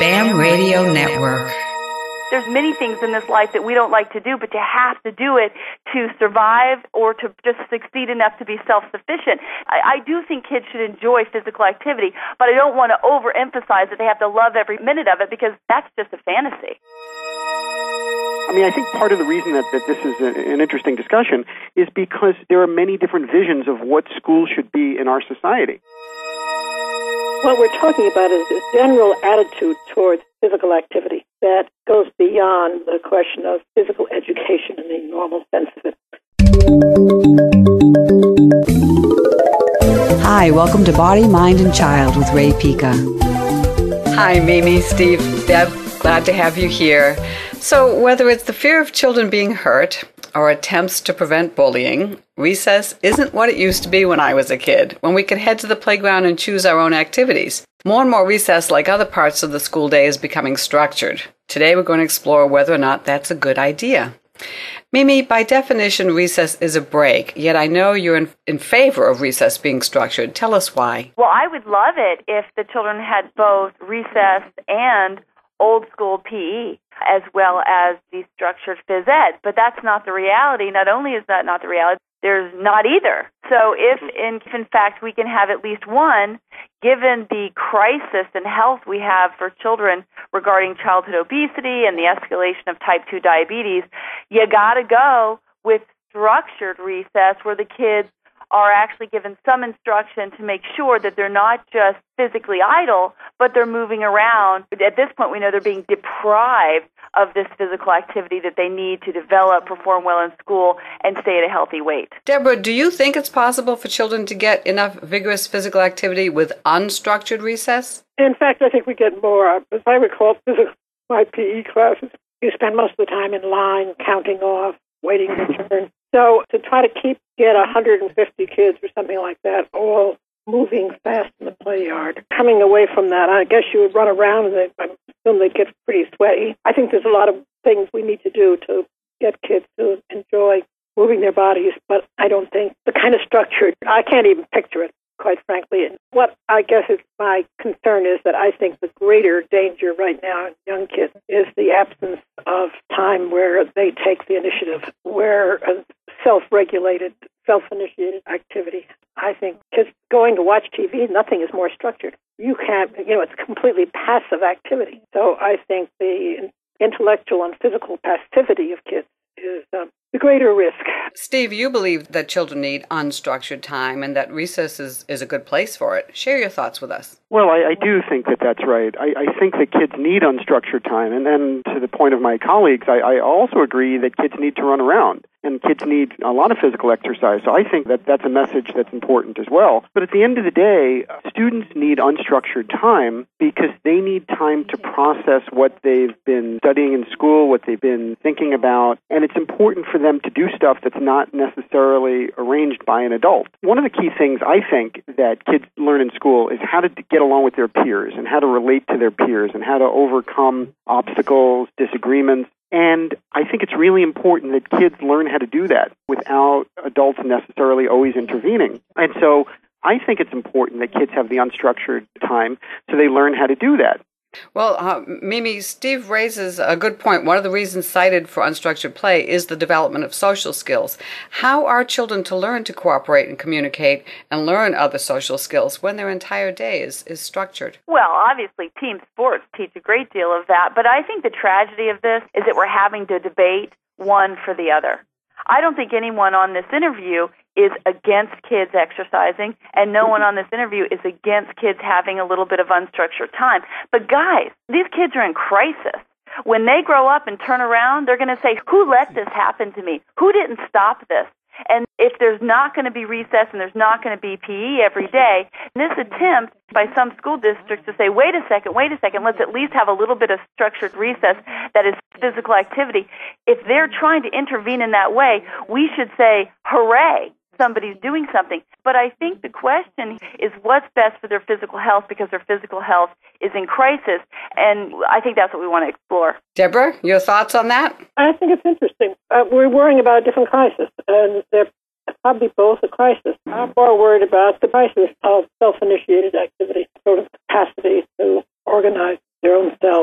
BAM Radio Network. There's many things in this life that we don't like to do, but you have to do it to survive or to just succeed enough to be self-sufficient. I do think kids should enjoy physical activity, but I don't want to overemphasize that they have to love every minute of it, because that's just a fantasy. I mean, I think part of the reason that this is an interesting discussion is because there are many different visions of what school should be in our society. What we're talking about is this general attitude towards physical activity that goes beyond the question of physical education in the normal sense of it. Hi, welcome to Body, Mind, and Child with Ray Pica. Hi, Mimi, Steve, Deb, glad to have you here. So whether it's the fear of children being hurt or attempts to prevent bullying, recess isn't what it used to be when I was a kid, when we could head to the playground and choose our own activities. More and more recess, like other parts of the school day, is becoming structured. Today we're going to explore whether or not that's a good idea. Mimi, by definition, recess is a break, yet I know you're in favor of recess being structured. Tell us why. Well, I would love it if the children had both recess and old school PE, as well as the structured phys ed. But that's not the reality. Not only is that not the reality, there's not either. So if in fact we can have at least one, given the crisis in health we have for children regarding childhood obesity and the escalation of type 2 diabetes, you got to go with structured recess where the kids are actually given some instruction to make sure that they're not just physically idle, but they're moving around. At this point, we know they're being deprived of this physical activity that they need to develop, perform well in school, and stay at a healthy weight. Deborah, do you think it's possible for children to get enough vigorous physical activity with unstructured recess? In fact, I think we get more. As I recall, my PE classes, you spend most of the time in line, counting off, waiting your turn. So to try to get 150 kids or something like that all moving fast in the play yard, coming away from that, I guess you would run around and I assume they'd get pretty sweaty. I think there's a lot of things we need to do to get kids to enjoy moving their bodies, but I don't think the kind of structure, I can't even picture it, quite frankly. And what I guess is my concern is that I think the greater danger right now in young kids is the absence of time where they take the initiative, where a self-regulated, self-initiated activity. I think kids going to watch TV, nothing is more structured. You can't, it's completely passive activity. So I think the intellectual and physical passivity of kids is the greater risk. Steve, you believe that children need unstructured time and that recess is a good place for it. Share your thoughts with us. Well, I do think that that's right. I think that kids need unstructured time. And then to the point of my colleagues, I also agree that kids need to run around. And kids need a lot of physical exercise. So I think that that's a message that's important as well. But at the end of the day, students need unstructured time because they need time to process what they've been studying in school, what they've been thinking about. And it's important for them to do stuff that's not necessarily arranged by an adult. One of the key things I think that kids learn in school is how to get along with their peers and how to relate to their peers and how to overcome obstacles, disagreements. And I think it's really important that kids learn how to do that without adults necessarily always intervening. And so I think it's important that kids have the unstructured time so they learn how to do that. Well, Mimi, Steve raises a good point. One of the reasons cited for unstructured play is the development of social skills. How are children to learn to cooperate and communicate and learn other social skills when their entire day is structured? Well, obviously, team sports teach a great deal of that, but I think the tragedy of this is that we're having to debate one for the other. I don't think anyone on this interview is against kids exercising, and no one on this interview is against kids having a little bit of unstructured time. But guys, these kids are in crisis. When they grow up and turn around, they're going to say, who let this happen to me? Who didn't stop this? And if there's not going to be recess and there's not going to be PE every day, this attempt by some school districts to say, wait a second, let's at least have a little bit of structured recess that is physical activity. If they're trying to intervene in that way, we should say, hooray, somebody's doing something. But I think the question is what's best for their physical health, because their physical health is in crisis, and I think that's what we want to explore. Deborah, your thoughts on that? I think it's interesting. We're worrying about a different crisis, and they're probably both a crisis. I'm more worried about the crisis of self-initiated activity, sort of capacity to organize their own self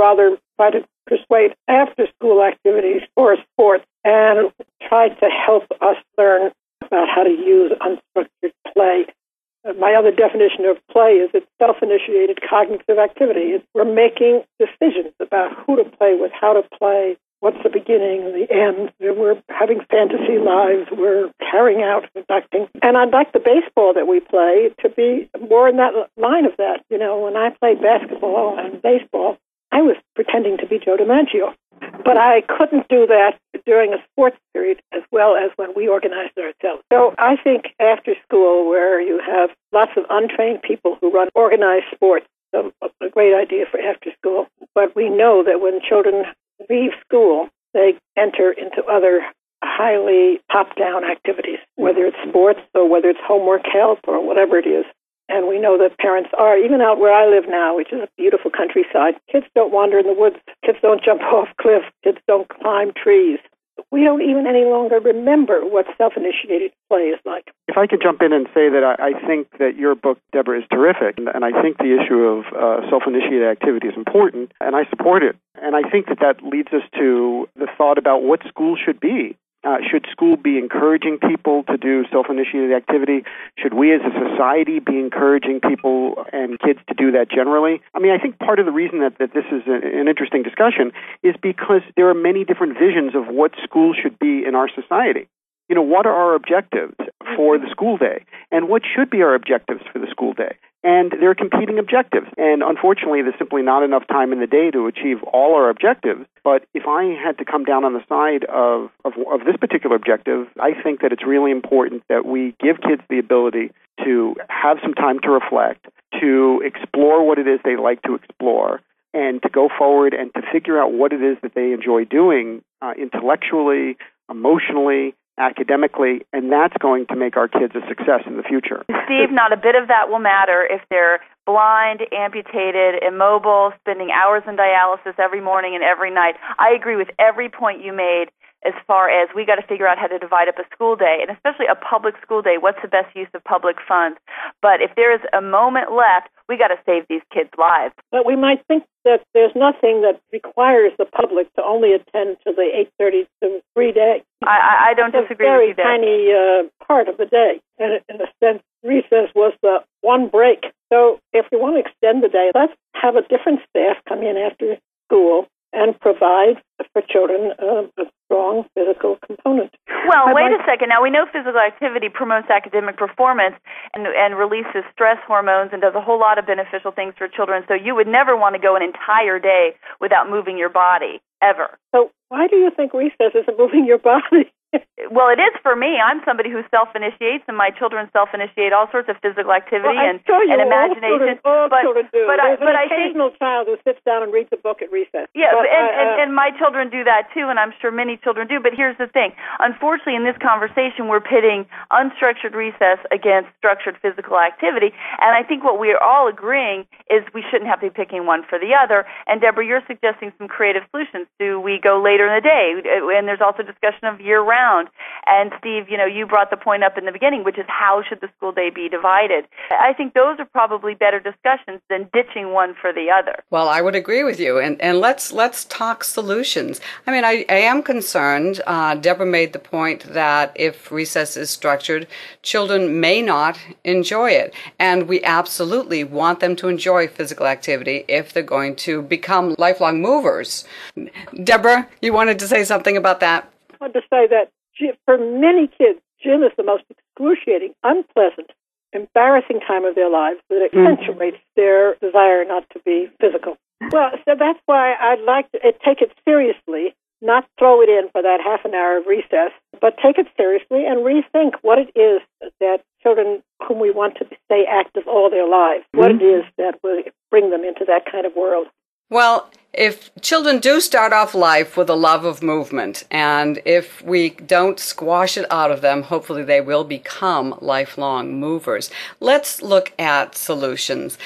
father tried to persuade after-school activities or sports and tried to help us learn about how to use unstructured play. My other definition of play is it's self-initiated cognitive activity. We're making decisions about who to play with, how to play, what's the beginning and the end. We're having fantasy lives. We're carrying out conducting. And I'd like the baseball that we play to be more in that line of that. You know, when I played basketball and baseball, I was pretending to be Joe DiMaggio. But I couldn't do that during a sports period as well as when we organized ourselves. So I think after school, where you have lots of untrained people who run organized sports, a great idea for after school. But we know that when children leave school, they enter into other highly top-down activities, whether it's sports or whether it's homework help or whatever it is. And we know that parents are, even out where I live now, which is a beautiful countryside, kids don't wander in the woods, kids don't jump off cliffs, kids don't climb trees. We don't even any longer remember what self-initiated play is like. If I could jump in and say that I think that your book, Deborah, is terrific, and I think the issue of self-initiated activity is important, and I support it. And I think that leads us to the thought about what school should be. Should school be encouraging people to do self-initiated activity? Should we as a society be encouraging people and kids to do that generally? I mean, I think part of the reason that this is an interesting discussion is because there are many different visions of what school should be in our society. You know, what are our objectives for the school day? And what should be our objectives for the school day? And there are competing objectives. And unfortunately, there's simply not enough time in the day to achieve all our objectives. But if I had to come down on the side of this particular objective, I think that it's really important that we give kids the ability to have some time to reflect, to explore what it is they like to explore, and to go forward and to figure out what it is that they enjoy doing intellectually, emotionally, academically, and that's going to make our kids a success in the future. Steve, not a bit of that will matter if they're blind, amputated, immobile, spending hours in dialysis every morning and every night. I agree with every point you made as far as we got to figure out how to divide up a school day, and especially a public school day. What's the best use of public funds? But if there is a moment left, we got to save these kids' lives. But we might think that there's nothing that requires the public to only attend to the 8:30 to 3 day. I don't disagree with you there. It's a very tiny part of the day. And in a sense, recess was the one break. So if we want to extend the day, let's have a different staff come in after school and provide for children a strong physical component. Well, wait a second. Now, we know physical activity promotes academic performance and releases stress hormones and does a whole lot of beneficial things for children, so you would never want to go an entire day without moving your body, ever. So why do you think recess isn't moving your body? Well, it is for me. I'm somebody who self-initiates, and my children self-initiate all sorts of physical activity and imagination. All children do. There's an I occasional child who sits down and reads a book at recess. Yeah, and my children do that too, and I'm sure many children do. But here's the thing. Unfortunately, in this conversation, we're pitting unstructured recess against structured physical activity, and I think what we're all agreeing is we shouldn't have to be picking one for the other. And, Deborah, you're suggesting some creative solutions. Do we go later in the day? And there's also discussion of year-round. And Steve, you brought the point up in the beginning, which is how should the school day be divided? I think those are probably better discussions than ditching one for the other. Well, I would agree with you. And let's talk solutions. I mean, I am concerned. Deborah made the point that if recess is structured, children may not enjoy it. And we absolutely want them to enjoy physical activity if they're going to become lifelong movers. Deborah, you wanted to say something about that? I want to say that for many kids, gym is the most excruciating, unpleasant, embarrassing time of their lives that accentuates their desire not to be physical. Well, so that's why I'd like to take it seriously, not throw it in for that half an hour of recess, but take it seriously and rethink what it is that children whom we want to stay active all their lives, what it is that will bring them into that kind of world. Well, if children do start off life with a love of movement, and if we don't squash it out of them, hopefully they will become lifelong movers. Let's look at solutions.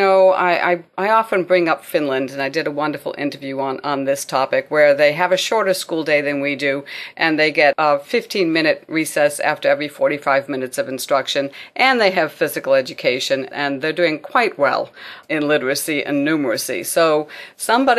I often bring up Finland, and I did a wonderful interview on this topic, where they have a shorter school day than we do, and they get a 15-minute recess after every 45 minutes of instruction, and they have physical education, and they're doing quite well in literacy and numeracy. So somebody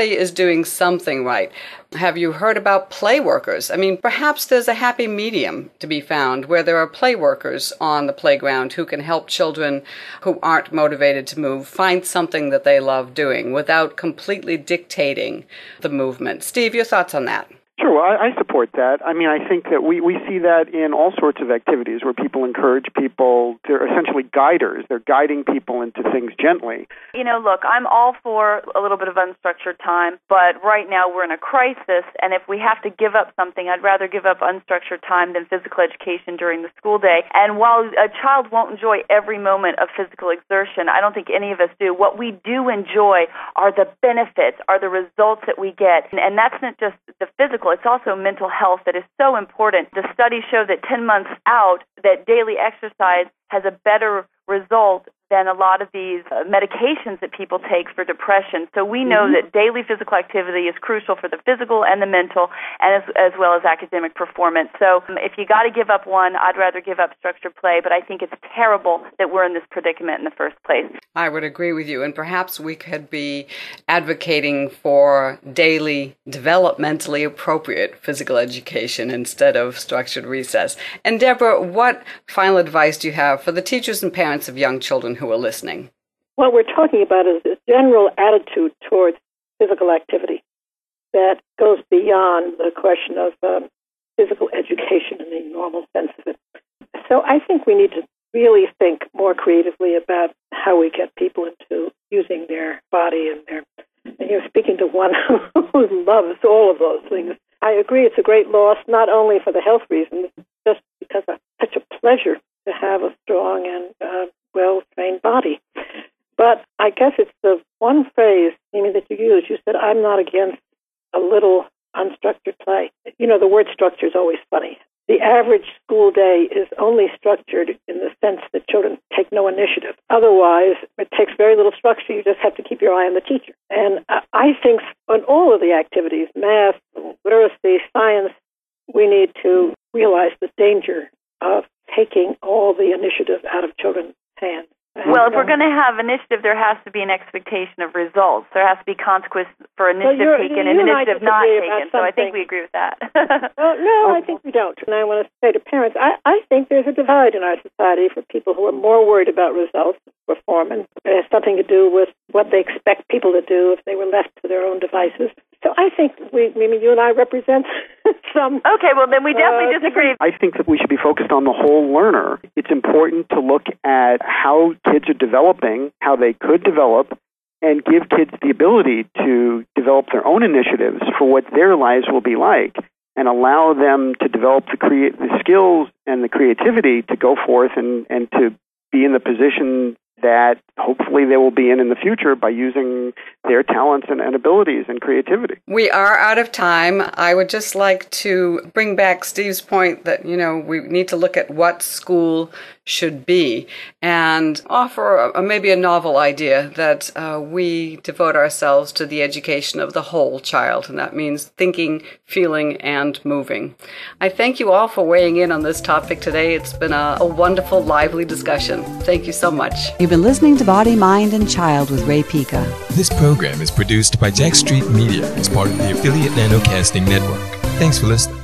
play is doing something right. Have you heard about play workers? I mean, perhaps there's a happy medium to be found where there are play workers on the playground who can help children who aren't motivated to move find something that they love doing without completely dictating the movement. Steve, your thoughts on that? Sure, well, I support that. I mean, I think that we see that in all sorts of activities where people encourage people. They're essentially guiders. They're guiding people into things gently. Look, I'm all for a little bit of unstructured time, but right now we're in a crisis, and if we have to give up something, I'd rather give up unstructured time than physical education during the school day. And while a child won't enjoy every moment of physical exertion, I don't think any of us do. What we do enjoy are the benefits, are the results that we get, and that's not just the physical. It's also mental health that is so important. The studies show that 10 months out, that daily exercise has a better result than a lot of these medications that people take for depression. So we know that daily physical activity is crucial for the physical and the mental, and as well as academic performance. So if you got to give up one, I'd rather give up structured play, but I think it's terrible that we're in this predicament in the first place. I would agree with you, and perhaps we could be advocating for daily, developmentally appropriate physical education instead of structured recess. And Deborah, what final advice do you have for the teachers and parents of young children who are listening? What we're talking about is a general attitude towards physical activity that goes beyond the question of physical education in the normal sense of it. So I think we need to really think more creatively about how we get people into using their body and you're speaking to one who loves all of those things. I agree it's a great loss, not only for the health reasons, just because it's such a pleasure to have a strong and well-trained body. But I guess it's the one phrase, Amy, that you used. You said, I'm not against a little unstructured play. The word structure is always funny. The average school day is only structured in the sense that children take no initiative. Otherwise, it takes very little structure. You just have to keep your eye on the teacher. And I think on all of the activities, math, literacy, science, we need to realize the danger of taking all the initiative out of children's hands. Well, if we're going to have initiative, there has to be an expectation of results. There has to be consequence for initiative taken and initiative not taken. So I think we agree with that. Well, no, I think we don't. And I want to say to parents, I think there's a divide in our society for people who are more worried about results, performance. It has something to do with what they expect people to do if they were left to their own devices. So I think you and I represent some... Okay, well, then we definitely disagree. I think that we should be focused on the whole learner. It's important to look at how kids are developing, how they could develop, and give kids the ability to develop their own initiatives for what their lives will be like, and allow them to develop the skills and the creativity to go forth and to be in the position that hopefully they will be in the future by using their talents and abilities and creativity. We are out of time. I would just like to bring back Steve's point that, we need to look at what school should be and offer maybe a novel idea that we devote ourselves to the education of the whole child, and that means thinking, feeling, and moving. I thank you all for weighing in on this topic today. It's been a wonderful, lively discussion. Thank you so much. You've been listening to Body, Mind, and Child with Ray Pica. This program is produced by Jack Street Media as part of the affiliate Nanocasting Network. Thanks for listening.